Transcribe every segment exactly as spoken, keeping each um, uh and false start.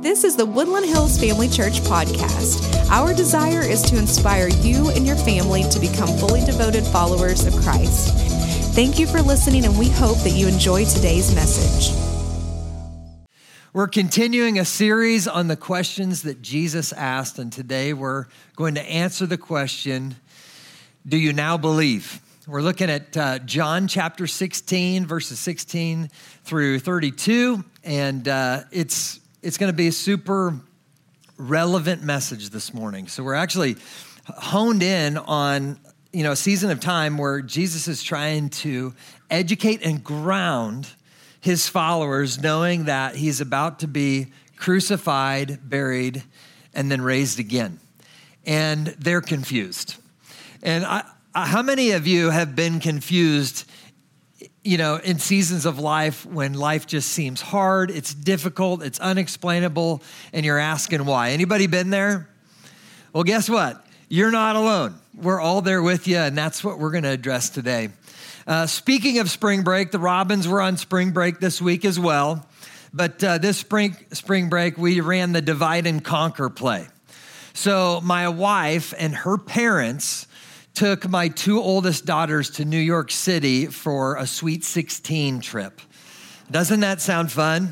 This is the Woodland Hills Family Church podcast. Our desire is to inspire you and your family to become fully devoted followers of Christ. Thank you for listening, and we hope that you enjoy today's message. We're continuing a series on the questions that Jesus asked, and today we're going to answer the question, do you now believe? We're looking at uh, John chapter sixteen, verses sixteen through thirty-two, and uh, it's it's going to be a super relevant message this morning. So we're actually honed in on, you know, a season of time where Jesus is trying to educate and ground his followers, knowing that he's about to be crucified, buried, and then raised again. And they're confused. And I, I, how many of you have been confused, you know, in seasons of life when life just seems hard, it's difficult, it's unexplainable, and you're asking why? Anybody been there? Well, guess what? You're not alone. We're all there with you, and that's what we're going to address today. Uh, speaking of spring break, the Robins were on spring break this week as well. But uh, this spring spring break, we ran the Divide and Conquer play. So my wife and her parents took my two oldest daughters to New York City for a Sweet sixteen trip. Doesn't that sound fun?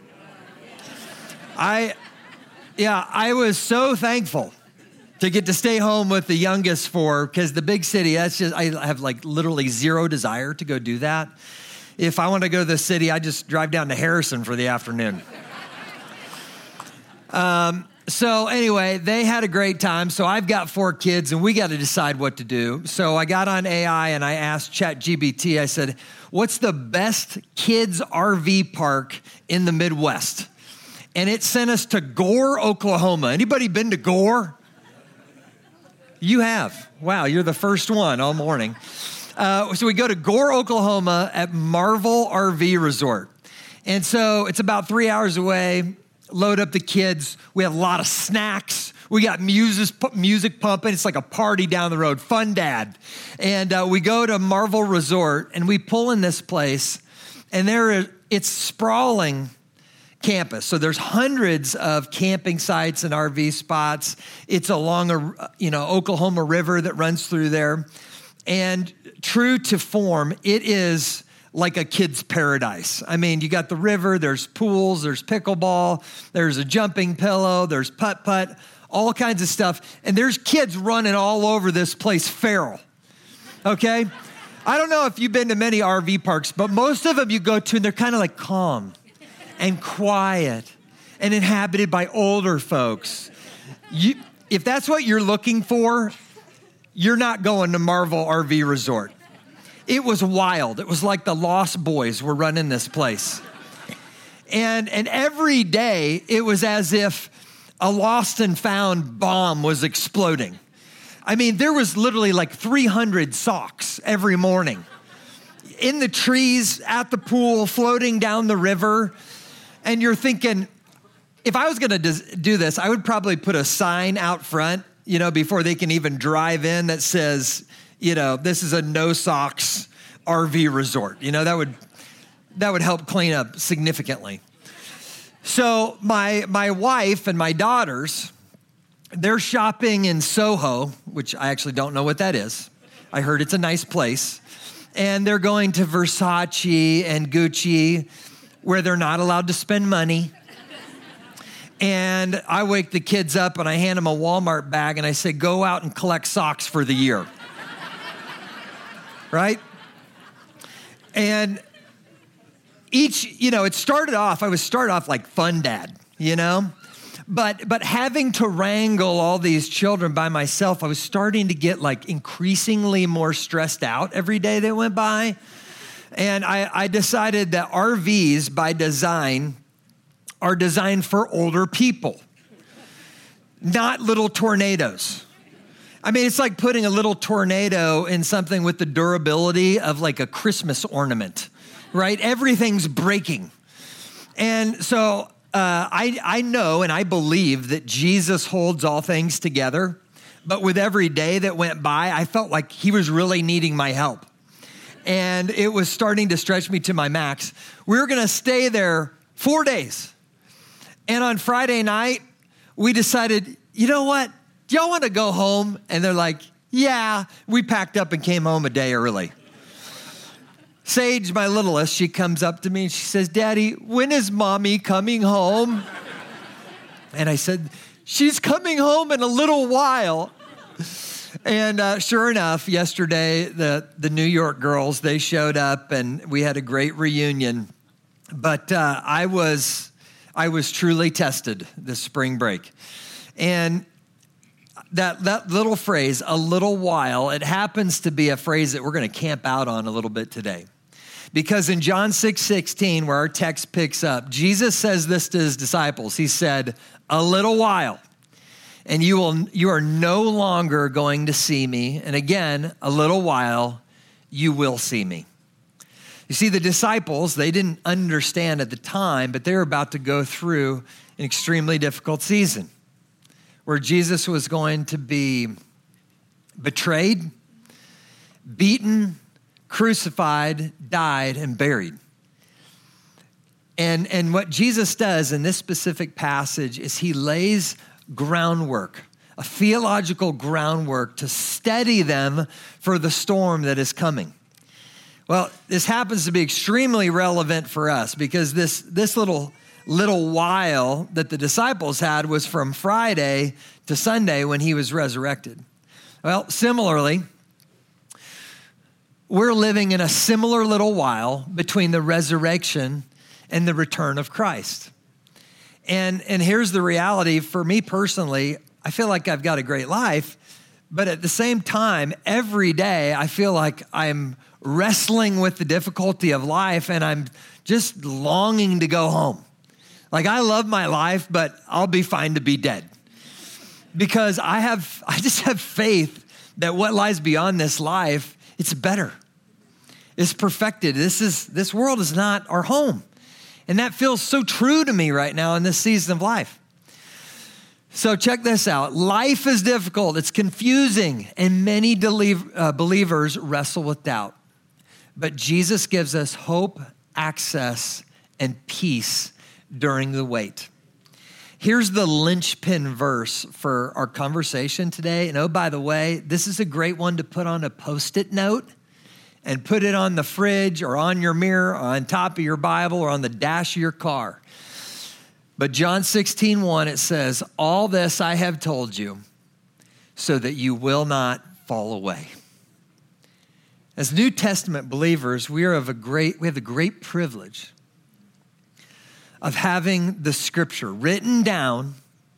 I, yeah, I was so thankful to get to stay home with the youngest four, because the big city, that's just, I have like literally zero desire to go do that. If I want to go to the city, I just drive down to Harrison for the afternoon. um, so anyway, they had a great time. So I've got four kids and we got to decide what to do. So I got on A I and I asked ChatGPT, I said, what's the best kids R V park in the Midwest? And it sent us to Gore, Oklahoma. Anybody been to Gore? You have. Wow, you're the first one all morning. Uh, so we go to Gore, Oklahoma at Marvel R V Resort. And so it's about three hours away. Load up the kids. We have a lot of snacks. We got music, music pumping. It's like a party down the road. Fun dad. And uh, we go to Marvel Resort and we pull in this place, and there is, it's sprawling campus. So there's hundreds of camping sites and R V spots. It's along a, you know, Oklahoma River that runs through there. And true to form, it is like a kid's paradise. I mean, you got the river, there's pools, there's pickleball, there's a jumping pillow, there's putt-putt, all kinds of stuff. And there's kids running all over this place feral, okay? I don't know if you've been to many R V parks, but most of them you go to and they're kind of like calm and quiet and inhabited by older folks. You, if that's what you're looking for, you're not going to Marvel R V Resort. It was wild. It was like the Lost Boys were running this place. And, and every day, it was as if a lost and found bomb was exploding. I mean, there was literally like three hundred socks every morning. In the trees, at the pool, floating down the river. And you're thinking, if I was going to do this, I would probably put a sign out front, you know, before they can even drive in that says, you know, this is a no socks R V resort. You know, that would that would help clean up significantly. So my my wife and my daughters, they're shopping in Soho, which I actually don't know what that is. I heard it's a nice place. And they're going to Versace and Gucci, where they're not allowed to spend money. And I wake the kids up and I hand them a Walmart bag and I say, go out and collect socks for the year. Right? And each, you know, it started off, I was started off like fun dad, you know? But but having to wrangle all these children by myself, I was starting to get like increasingly more stressed out every day that went by. And I, I decided that R Vs by design are designed for older people, not little tornadoes. I mean, it's like putting a little tornado in something with the durability of like a Christmas ornament, right? Everything's breaking. And so uh, I, I know and I believe that Jesus holds all things together, but with every day that went by, I felt like he was really needing my help. And it was starting to stretch me to my max. We were going to stay there four days. And on Friday night, we decided, you know what? Do y'all want to go home? And they're like, yeah. We packed up and came home a day early. Sage, my littlest, she comes up to me and she says, Daddy, when is mommy coming home? And I said, she's coming home in a little while. And uh, sure enough, yesterday, the, the New York girls, they showed up and we had a great reunion. But uh, I was I was truly tested this spring break. And that, that little phrase, a little while, it happens to be a phrase that we're going to camp out on a little bit today. Because in John six sixteen, where our text picks up, Jesus says this to his disciples. He said, a little while, and you will you are no longer going to see me. And again, a little while, you will see me. You see, the disciples, they didn't understand at the time, but they were about to go through an extremely difficult season where Jesus was going to be betrayed, beaten, crucified, died, and buried. And, and what Jesus does in this specific passage is he lays groundwork, a theological groundwork to steady them for the storm that is coming. Well, this happens to be extremely relevant for us because this, this little, little while that the disciples had was from Friday to Sunday when he was resurrected. Well, similarly, we're living in a similar little while between the resurrection and the return of Christ. And, and here's the reality for me personally, I feel like I've got a great life, but at the same time, every day I feel like I'm wrestling with the difficulty of life and I'm just longing to go home. Like I love my life, but I'll be fine to be dead because I have, I just have faith that what lies beyond this life, it's better. It's perfected. This is, this world is not our home. And that feels so true to me right now in this season of life. So check this out. Life is difficult. It's confusing. And many believe, uh, believers wrestle with doubt. But Jesus gives us hope, access, and peace during the wait. Here's the linchpin verse for our conversation today. And oh, by the way, this is a great one to put on a Post-it note and put it on the fridge or on your mirror, or on top of your Bible, or on the dash of your car. But John sixteen one, it says, all this I have told you so that you will not fall away. As New Testament believers, we are of a great, we have the great privilege of having the scripture written down,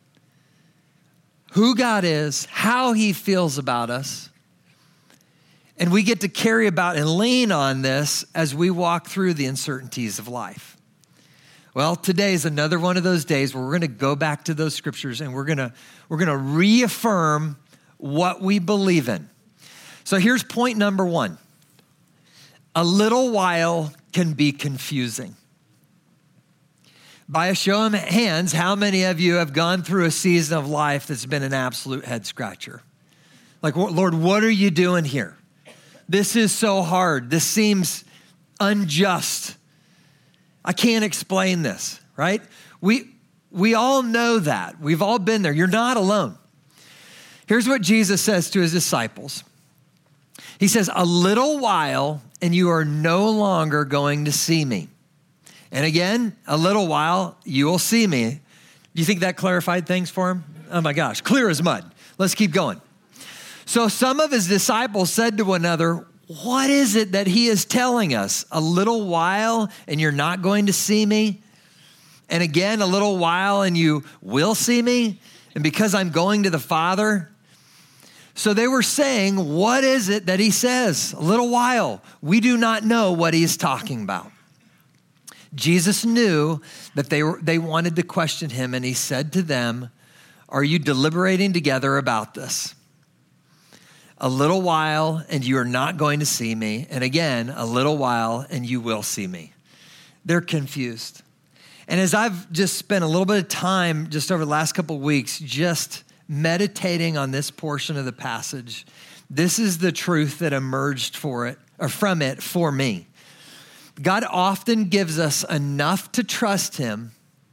who God is, how he feels about us, and we get to carry about and lean on this as we walk through the uncertainties of life. Well, today is another one of those days where we're going to go back to those scriptures and we're going to we're going to reaffirm what we believe in. So here's point number one. A little while can be confusing. By a show of hands, how many of you have gone through a season of life that's been an absolute head scratcher? Like, Lord, what are you doing here? This is so hard. This seems unjust. I can't explain this, right? We, we all know that. We've all been there. You're not alone. Here's what Jesus says to his disciples. He says, a little while and you are no longer going to see me. And again, a little while, you will see me. Do you think that clarified things for him? Oh my gosh, clear as mud. Let's keep going. So some of his disciples said to one another, what is it that he is telling us? A little while and you're not going to see me? And again, a little while and you will see me? And because I'm going to the Father? So they were saying, what is it that he says? A little while. We do not know what he is talking about. Jesus knew that they were, they wanted to question him, and he said to them, are you deliberating together about this? A little while, and you are not going to see me. And again, a little while, and you will see me. They're confused. And as I've just spent a little bit of time just over the last couple of weeks, just meditating on this portion of the passage, this is the truth that emerged for it, or from it for me. God often gives us enough to trust him,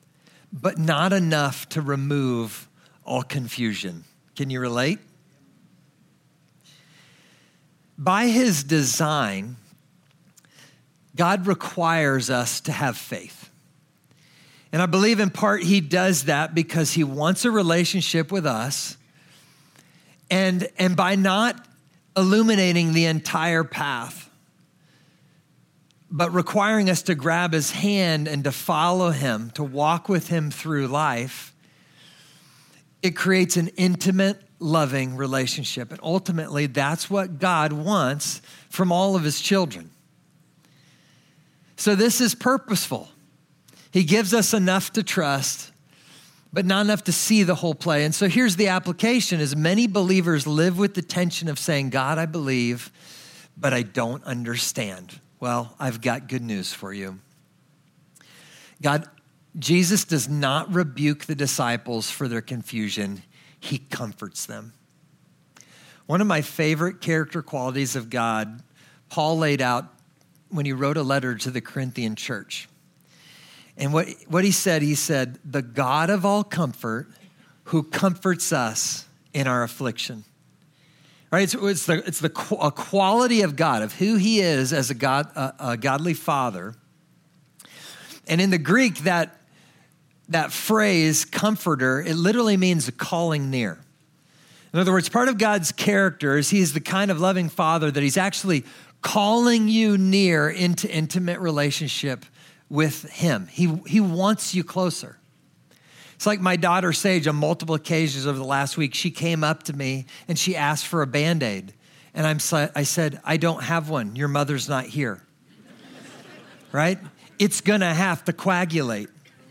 but not enough to remove all confusion. Can you relate? By his design, God requires us to have faith. And I believe in part he does that because he wants a relationship with us. And, and by not illuminating the entire path, but requiring us to grab his hand and to follow him, to walk with him through life, it creates an intimate, loving relationship. And ultimately, that's what God wants from all of his children. So this is purposeful. He gives us enough to trust, but not enough to see the whole play. And so here's the application, is many believers live with the tension of saying, God, I believe, but I don't understand. Well, I've got good news for you. God, Jesus does not rebuke the disciples for their confusion. He comforts them. One of my favorite character qualities of God, Paul laid out when he wrote a letter to the Corinthian church. And what, what he said, he said, the God of all comfort who comforts us in our affliction. Right? It's, it's the, it's the a quality of God, of who he is as a, God, a, a godly father. And in the Greek, that, that phrase, comforter, it literally means calling near. In other words, part of God's character is he's the kind of loving father that he's actually calling you near into intimate relationship with him. He, he wants you closer. It's like my daughter Sage, on multiple occasions over the last week, she came up to me and she asked for a Band-Aid. And I'm, I said, I don't have one. Your mother's not here. Right? It's gonna have to coagulate.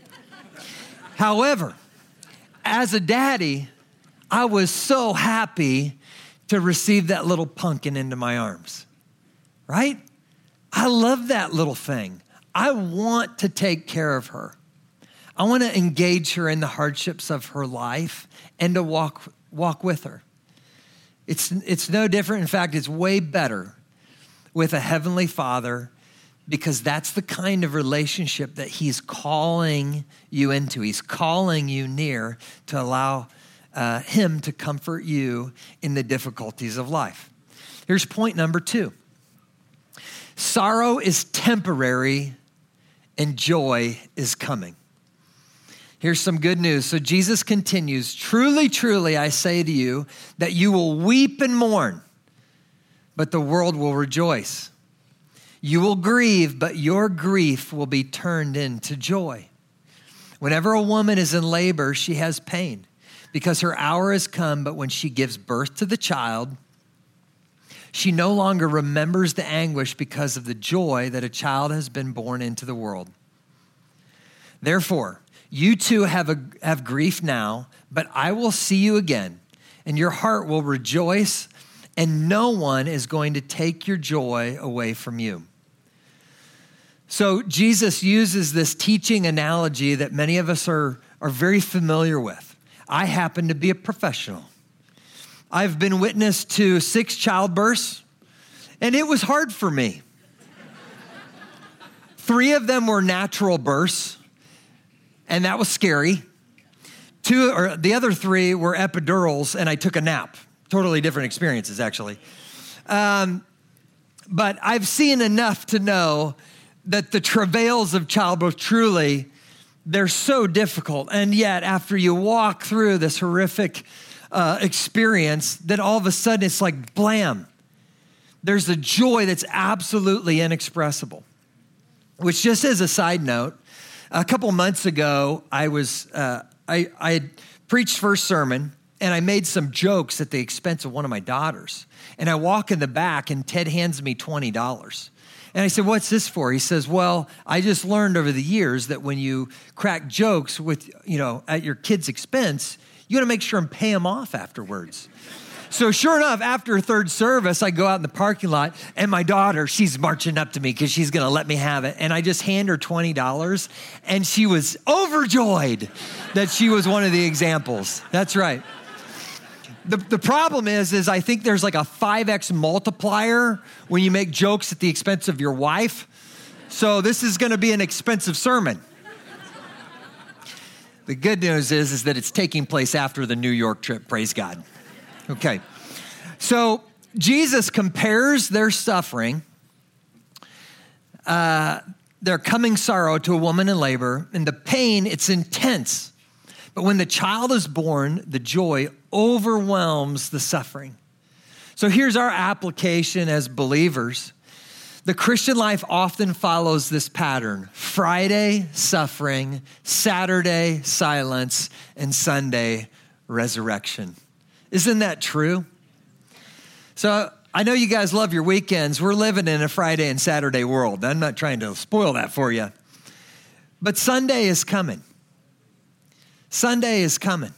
However, as a daddy, I was so happy to receive that little pumpkin into my arms. Right? I love that little thing. I want to take care of her. I want to engage her in the hardships of her life and to walk, walk with her. It's, it's no different. In fact, it's way better with a heavenly father, because that's the kind of relationship that he's calling you into. He's calling you near to allow uh, him to comfort you in the difficulties of life. Here's point number two. Sorrow is temporary and joy is coming. Here's some good news. So Jesus continues, truly, truly, I say to you that you will weep and mourn, but the world will rejoice. You will grieve, but your grief will be turned into joy. Whenever a woman is in labor, she has pain because her hour has come, but when she gives birth to the child, she no longer remembers the anguish because of the joy that a child has been born into the world. Therefore, you too have, a, have grief now, but I will see you again, and your heart will rejoice, and no one is going to take your joy away from you. So Jesus uses this teaching analogy that many of us are, are very familiar with. I happen to be a professional. I've been witness to six childbirths, and it was hard for me. Three of them were natural births, and that was scary. Two, or the other three were epidurals, and I took a nap. Totally different experiences, actually. Um, but I've seen enough to know that the travails of childbirth, truly, they're so difficult. And yet, after you walk through this horrific uh, experience, that all of a sudden it's like blam. There's a joy that's absolutely inexpressible. Which, just as a side note, a couple months ago, I was uh, I, I had preached first sermon, and I made some jokes at the expense of one of my daughters. And I walk in the back, and Ted hands me twenty dollars. And I said, what's this for? He says, well, I just learned over the years that when you crack jokes with, you know, at your kid's expense, you got to make sure and pay them off afterwards. So sure enough, after third service, I go out in the parking lot, and my daughter, she's marching up to me because she's going to let me have it. And I just hand her twenty dollars, and she was overjoyed that she was one of the examples. That's right. The, the problem is, is I think there's like a five X multiplier when you make jokes at the expense of your wife. So this is going to be an expensive sermon. The good news is, is that it's taking place after the New York trip, praise God. Okay, so Jesus compares their suffering, uh, their coming sorrow to a woman in labor, and the pain, it's intense. But when the child is born, the joy overwhelms the suffering. So here's our application as believers. The Christian life often follows this pattern: Friday, suffering; Saturday, silence; and Sunday, resurrection. Isn't that true? So I know you guys love your weekends. We're living in a Friday and Saturday world. I'm not trying to spoil that for you. But Sunday is coming. Sunday is coming.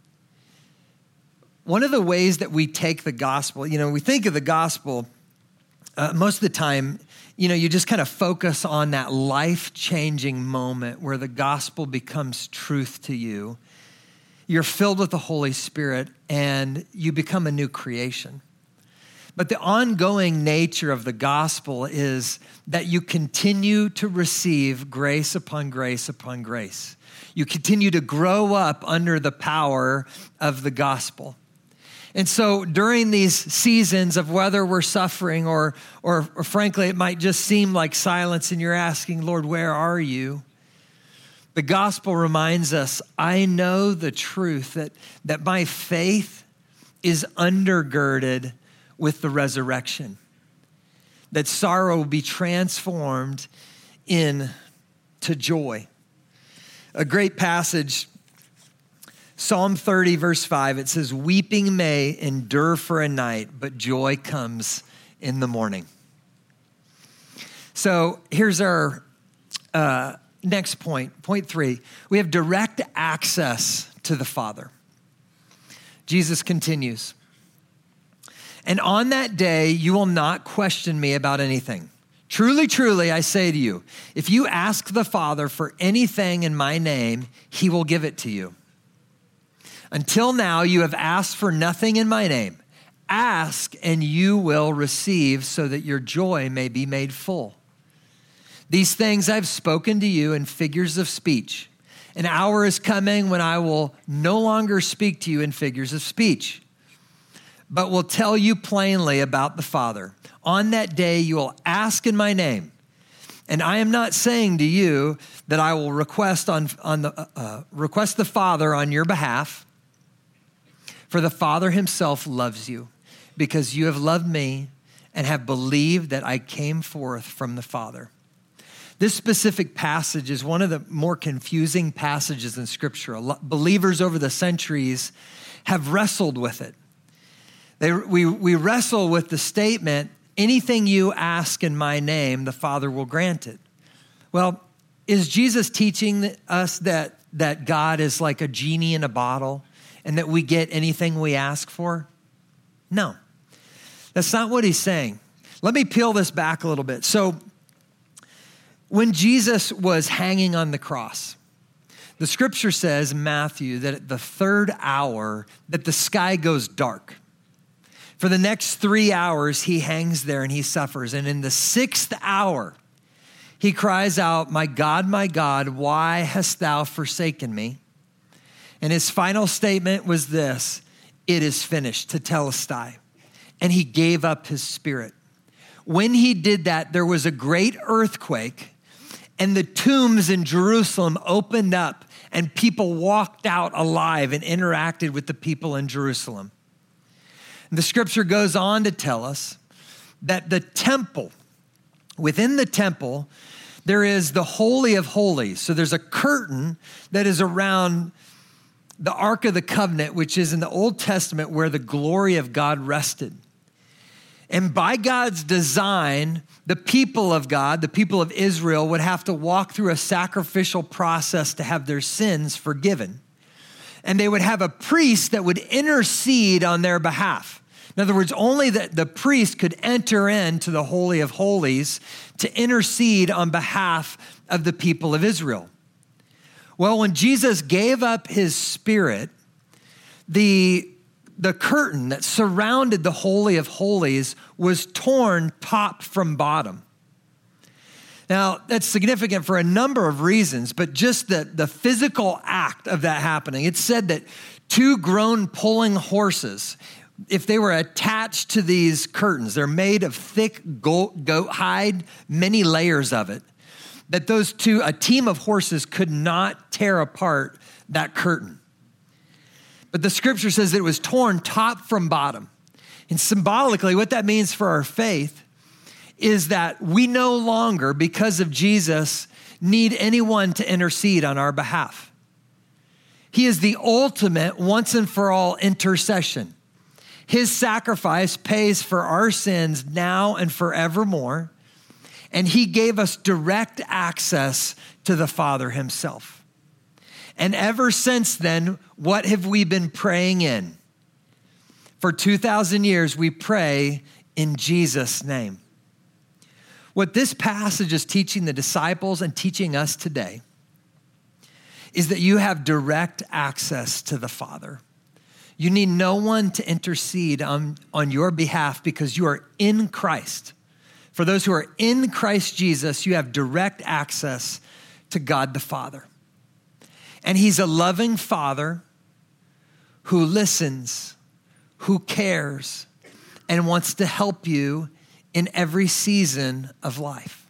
One of the ways that we take the gospel, you know, we think of the gospel, uh, most of the time, you know, you just kind of focus on that life-changing moment where the gospel becomes truth to you. You're filled with the Holy Spirit and you become a new creation. But the ongoing nature of the gospel is that you continue to receive grace upon grace upon grace. You continue to grow up under the power of the gospel. And so during these seasons of whether we're suffering or, or, or frankly, it might just seem like silence and you're asking, Lord, where are you? The gospel reminds us, I know the truth that, that my faith is undergirded with the resurrection, that sorrow will be transformed into joy. A great passage, Psalm thirty, verse five, it says, weeping may endure for a night, but joy comes in the morning. So here's our uh, next point, point three. We have direct access to the Father. Jesus continues, and on that day, you will not question me about anything. Truly, truly, I say to you, if you ask the Father for anything in my name, he will give it to you. Until now, you have asked for nothing in my name. Ask and you will receive so that your joy may be made full. These things I've spoken to you in figures of speech. An hour is coming when I will no longer speak to you in figures of speech, but will tell you plainly about the Father. On that day, you will ask in my name. And I am not saying to you that I will request on, on the, uh, request the Father on your behalf. For the Father himself loves you because you have loved me and have believed that I came forth from the Father. This specific passage is one of the more confusing passages in Scripture. Believers over the centuries have wrestled with it. They, we, we wrestle with the statement, anything you ask in my name, the Father will grant it. Well, is Jesus teaching us that, that God is like a genie in a bottle and that we get anything we ask for? No, that's not what he's saying. Let me peel this back a little bit. So when Jesus was hanging on the cross, the scripture says in Matthew that at the third hour that the sky goes dark. For the next three hours, he hangs there and he suffers. And in the sixth hour, he cries out, my God, my God, why hast thou forsaken me? And his final statement was this, it is finished, tetelestai. And he gave up his spirit. When he did that, there was a great earthquake and the tombs in Jerusalem opened up and people walked out alive and interacted with the people in Jerusalem. The scripture goes on to tell us that the temple, within the temple, there is the Holy of Holies. So there's a curtain that is around the Ark of the Covenant, which is in the Old Testament where the glory of God rested. And by God's design, the people of God, the people of Israel, would have to walk through a sacrificial process to have their sins forgiven. And they would have a priest that would intercede on their behalf. In other words, only the, the priest could enter into the Holy of Holies to intercede on behalf of the people of Israel. Well, when Jesus gave up his spirit, the, the curtain that surrounded the Holy of Holies was torn top from bottom. Now, that's significant for a number of reasons, but just the, the physical act of that happening. It said that two grown pulling horses, if they were attached to these curtains, they're made of thick goat, goat hide, many layers of it, that those two, a team of horses could not tear apart that curtain. But the scripture says that it was torn top from bottom. And symbolically, what that means for our faith is that we no longer, because of Jesus, need anyone to intercede on our behalf. He is the ultimate once and for all intercession. His sacrifice pays for our sins now and forevermore, and he gave us direct access to the Father himself. And ever since then, what have we been praying in? For two thousand years, we pray in Jesus' name. What this passage is teaching the disciples and teaching us today is that you have direct access to the Father. You need no one to intercede on, on your behalf because you are in Christ. For those who are in Christ Jesus, you have direct access to God the Father. And he's a loving Father who listens, who cares, and wants to help you in every season of life.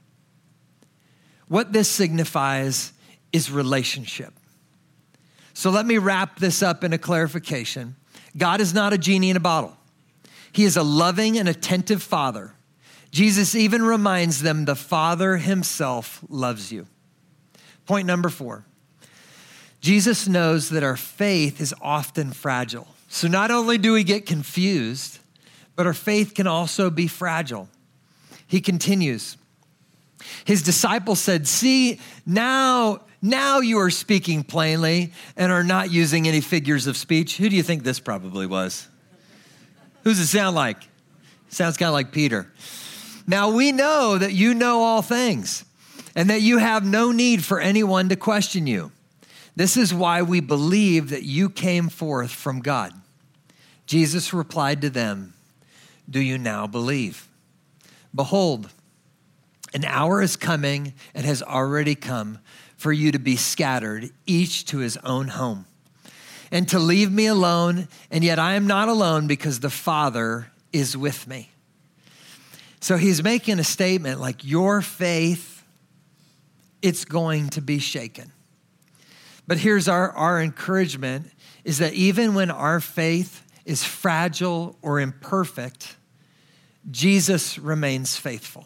What this signifies is relationship. So let me wrap this up in a clarification. God is not a genie in a bottle. He is a loving and attentive Father. Jesus even reminds them the Father himself loves you. Point number four. Jesus knows that our faith is often fragile. So not only do we get confused, but our faith can also be fragile. He continues. His disciples said, see, now, now you are speaking plainly and are not using any figures of speech. Who do you think this probably was? Who does it sound like? Sounds kind of like Peter. Now we know that you know all things and that you have no need for anyone to question you. This is why we believe that you came forth from God. Jesus replied to them, do you now believe? Behold, an hour is coming and has already come for you to be scattered, each to his own home, and to leave me alone, and yet I am not alone because the Father is with me. So he's making a statement like your faith, it's going to be shaken. But here's our, our encouragement is that even when our faith is fragile or imperfect, Jesus remains faithful.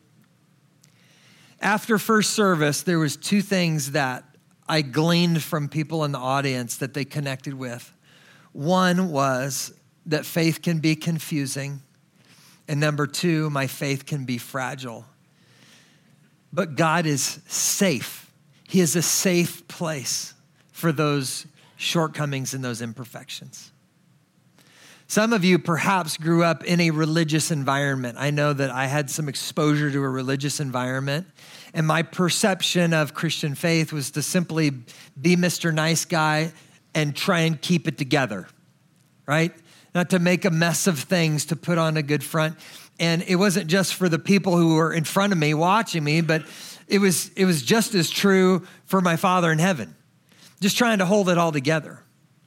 After first service, there was two things that I gleaned from people in the audience that they connected with. One was that faith can be confusing. And number two, my faith can be fragile. But God is safe. He is a safe place for those shortcomings and those imperfections. Some of you perhaps grew up in a religious environment. I know that I had some exposure to a religious environment, and my perception of Christian faith was to simply be Mister Nice Guy and try and keep it together, right? Not to make a mess of things, to put on a good front. And it wasn't just for the people who were in front of me watching me, but it was, it was just as true for my Father in heaven, just trying to hold it all together.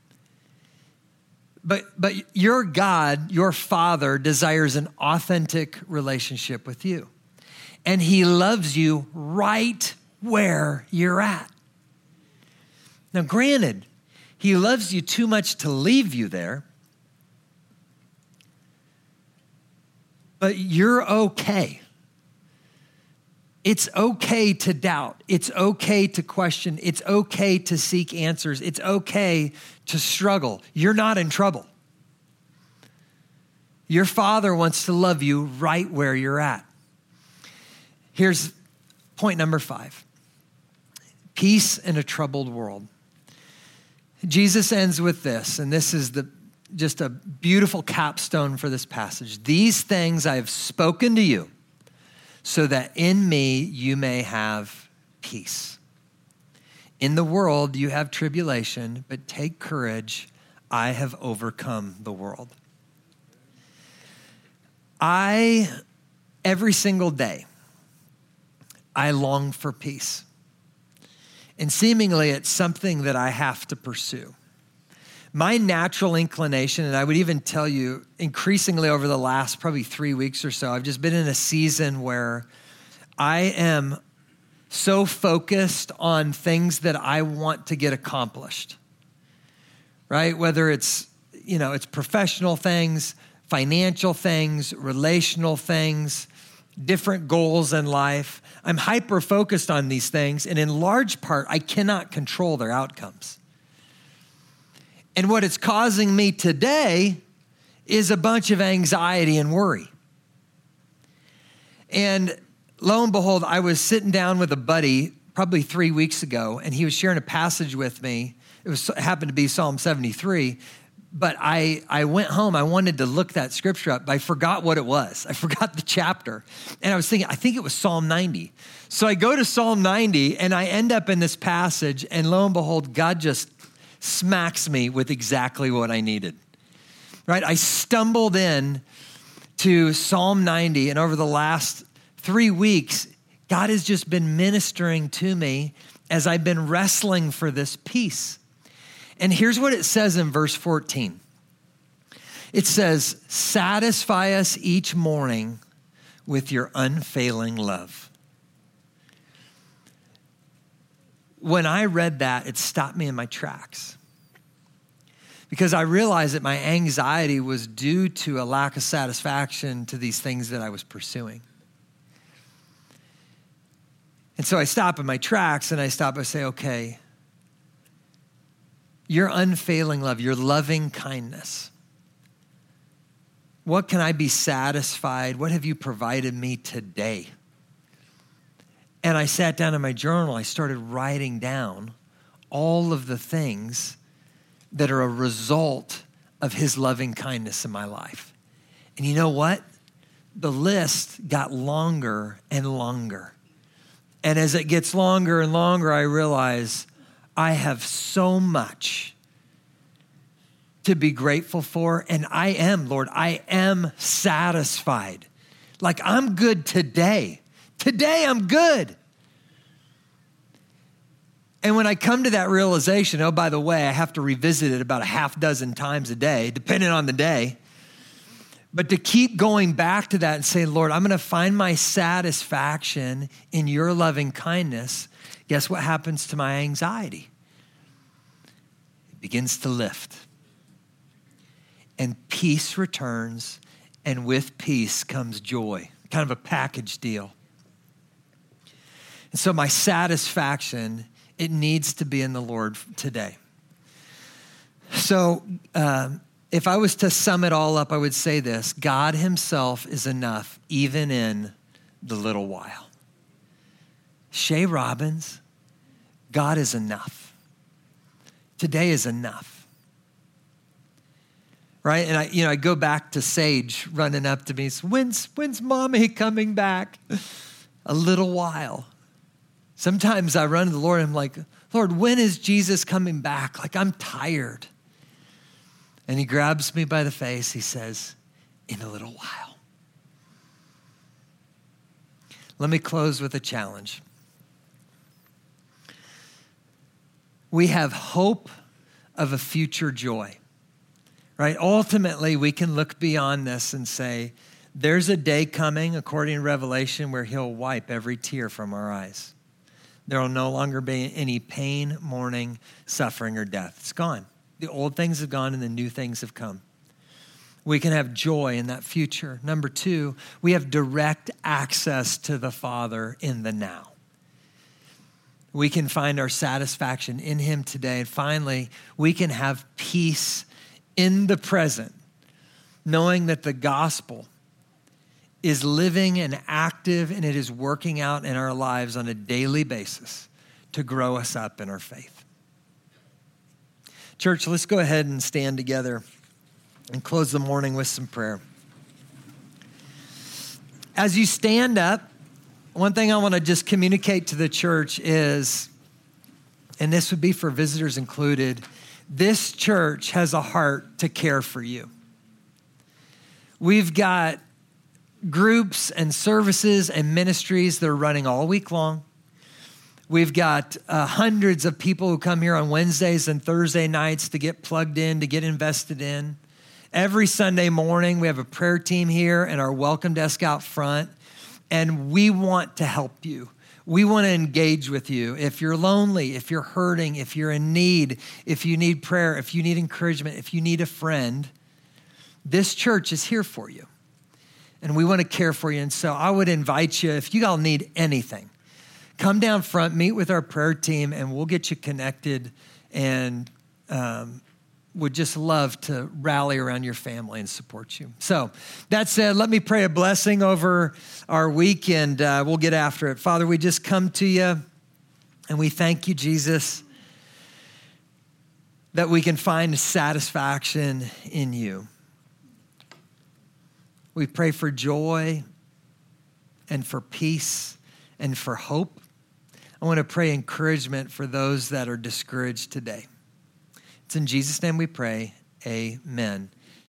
But, but your God, your Father, desires an authentic relationship with you. And he loves you right where you're at. Now, granted, he loves you too much to leave you there, but you're okay. It's okay to doubt. It's okay to question. It's okay to seek answers. It's okay to struggle. You're not in trouble. Your Father wants to love you right where you're at. Here's point number five. Peace in a troubled world. Jesus ends with this, and this is the just a beautiful capstone for this passage. These things I have spoken to you, so that in me you may have peace. In the world you have tribulation, but take courage. I have overcome the world. I, every single day, I long for peace. And seemingly it's something that I have to pursue. My natural inclination, and I would even tell you increasingly over the last probably three weeks or so, I've just been in a season where I am so focused on things that I want to get accomplished, right? Whether it's, you know, it's professional things, financial things, relational things, different goals in life. I'm hyper-focused on these things, and in large part, I cannot control their outcomes. And what it's causing me today is a bunch of anxiety and worry. And lo and behold, I was sitting down with a buddy probably three weeks ago, and he was sharing a passage with me. It was it happened to be Psalm seventy-three, but I, I went home. I wanted to look that scripture up, but I forgot what it was. I forgot the chapter. And I was thinking, I think it was Psalm ninety. So I go to Psalm ninety, and I end up in this passage, and lo and behold, God just smacks me with exactly what I needed, right? I stumbled in to Psalm ninety, and over the last three weeks, God has just been ministering to me as I've been wrestling for this peace. And here's what it says in verse fourteen. It says, satisfy us each morning with your unfailing love. When I read that, it stopped me in my tracks because I realized that my anxiety was due to a lack of satisfaction to these things that I was pursuing. And so I stop in my tracks and I stop and say, okay, your unfailing love, your loving kindness, what can I be satisfied? What have you provided me today? And I sat down in my journal. I started writing down all of the things that are a result of his loving kindness in my life. And you know what? The list got longer and longer. And as it gets longer and longer, I realize I have so much to be grateful for. And I am, Lord, I am satisfied. Like I'm good today. Today I'm good. And when I come to that realization, oh, by the way, I have to revisit it about a half dozen times a day, depending on the day. But to keep going back to that and say, Lord, I'm going to find my satisfaction in your loving kindness. Guess what happens to my anxiety? It begins to lift. And peace returns, and with peace comes joy. Kind of a package deal. And so my satisfaction, it needs to be in the Lord today. So um, if I was to sum it all up, I would say this: God himself is enough, even in the little while. Shay Robbins, God is enough. Today is enough. Right? And I, you know, I go back to Sage running up to me. When's, when's mommy coming back? A little while. Sometimes I run to the Lord and I'm like, Lord, when is Jesus coming back? Like, I'm tired. And he grabs me by the face. He says, in a little while. Let me close with a challenge. We have hope of a future joy, right? Ultimately, we can look beyond this and say, there's a day coming, according to Revelation, where he'll wipe every tear from our eyes. There will no longer be any pain, mourning, suffering, or death. It's gone. The old things have gone and the new things have come. We can have joy in that future. Number two, we have direct access to the Father in the now. We can find our satisfaction in him today. And finally, we can have peace in the present, knowing that the gospel is living and active, and it is working out in our lives on a daily basis to grow us up in our faith. Church, let's go ahead and stand together and close the morning with some prayer. As you stand up, one thing I want to just communicate to the church is, and this would be for visitors included, this church has a heart to care for you. We've got groups and services and ministries that are running all week long. We've got uh, hundreds of people who come here on Wednesdays and Thursday nights to get plugged in, to get invested in. Every Sunday morning, we have a prayer team here and our welcome desk out front, and we want to help you. We want to engage with you. If you're lonely, if you're hurting, if you're in need, if you need prayer, if you need encouragement, if you need a friend, this church is here for you. And we want to care for you. And so I would invite you, if you all need anything, come down front, meet with our prayer team, and we'll get you connected, and um, would just love to rally around your family and support you. So that said, let me pray a blessing over our week, and uh, we'll get after it. Father, we just come to you, and we thank you, Jesus, that we can find satisfaction in you. We pray for joy and for peace and for hope. I want to pray encouragement for those that are discouraged today. It's in Jesus' name we pray. Amen.